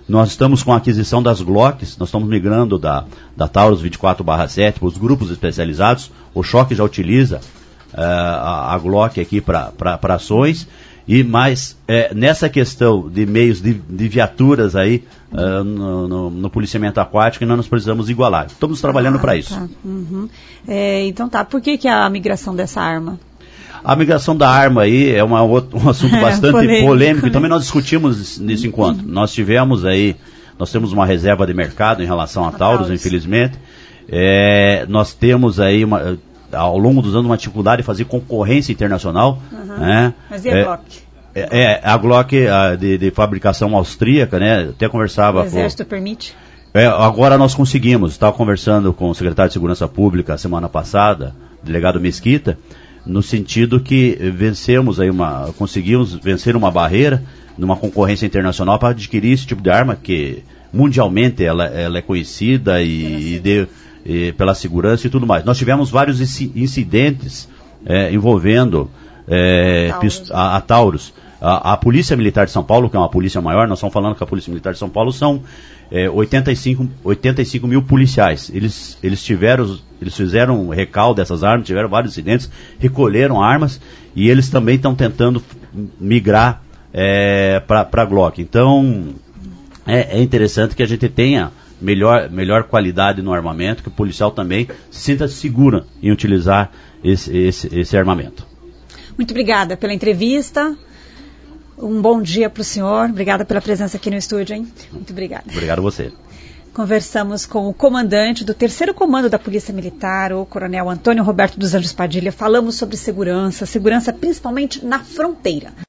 Nós estamos com a aquisição das Glocks, nós estamos migrando da Taurus 24/7 para os grupos especializados. O Choque já utiliza a Glock aqui para ações. E mais, nessa questão de meios de viaturas aí no policiamento aquático, nós precisamos igualar. Estamos trabalhando para isso. Tá. Uhum. Então tá, por que a migração dessa arma? A migração da arma aí é um assunto bastante polêmico, e também nós discutimos nesse encontro. Nós temos uma reserva de mercado em relação a Taurus, infelizmente. Nós temos aí ao longo dos anos uma dificuldade de fazer concorrência internacional. Mas e a Glock? A Glock de fabricação austríaca, né? Até conversava o Exército permite? Agora nós conseguimos. Estava conversando com o secretário de Segurança Pública a semana passada, delegado Mesquita, no sentido que conseguimos vencer uma barreira numa concorrência internacional para adquirir esse tipo de arma, que mundialmente ela é conhecida e pela segurança e tudo mais. Nós tivemos vários incidentes envolvendo a Taurus. A Polícia Militar de São Paulo, que é uma polícia maior, nós estamos falando que a Polícia Militar de São Paulo são 85 mil policiais. Eles fizeram um recal dessas armas, tiveram vários incidentes, recolheram armas e eles também estão tentando migrar para a Glock. Então, é interessante que a gente tenha melhor qualidade no armamento, que o policial também se sinta seguro em utilizar esse armamento. Muito obrigada pela entrevista. Um bom dia para o senhor. Obrigada pela presença aqui no estúdio, hein? Muito obrigada. Obrigado a você. Conversamos com o comandante do 3º Comando da Polícia Militar, o Coronel Antônio Roberto dos Anjos Padilha. Falamos sobre segurança principalmente na fronteira.